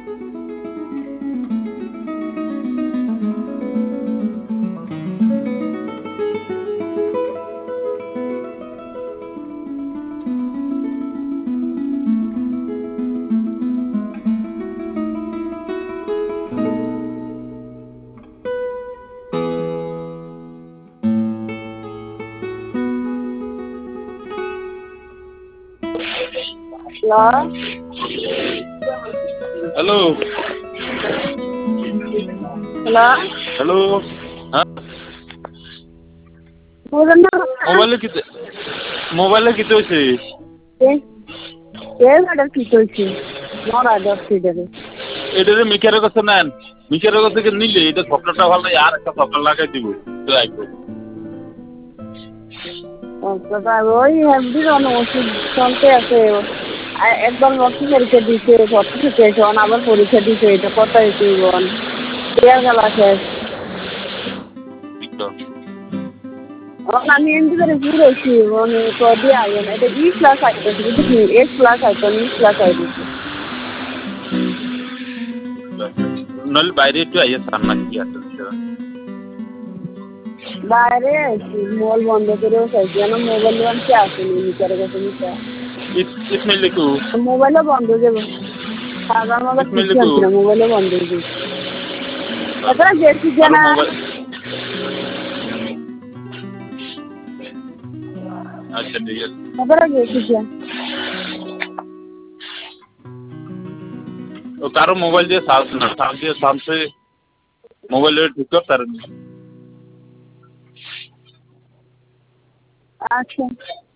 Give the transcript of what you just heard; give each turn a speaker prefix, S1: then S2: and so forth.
S1: hello
S2: hello
S1: hello হ্যাঁ মোবাইলে কিতে হয়েছে
S2: কি চলছে মরা যাচ্ছে
S1: এটারে মিকারের কাছে নেন মিকারের কাছে নিলে এটা সফটওয়্যারটা ভালো নাই আর একটা সফটওয়্যার লাগাই দিব
S2: ওই হেমদির অনেক ওষুধ চলতে আছে একবার ভর্তি পরীক্ষা দিছে ভর্তি থেকে আবার পরীক্ষা দিছে এটা কত হয়েছে বোন দেড় গেল শেষ আমি এমনি করে ঘুরেছি মানে কদিন আগে না এটা ক্লাস আইতেছে বুঝলি ক্লাস আইতো ক্লাস আইতেছে
S1: নইলে বাইরে একটু আইয়া সার না কি আছে
S2: বাইরে মল বন্ধ করেও চাইছি কেন মোবাইল বানতে আসেনি নিচারে কাছে নিচা
S1: इसमें लिखो
S2: মোবাইলও বন্ধ হয়ে যাবে সাধারণ মতো কিছু আনছি না মোবাইলও বন্ধ হয়ে যাবে এবার গেছি জানা
S1: अच्छा ठीक है
S2: এবার গেছি যা
S1: तो कारो मोबाइल দিয়ে চার্জ দিয়ে সামসে মোবাইলে ঠিক করতে পারেন
S2: আচ্ছা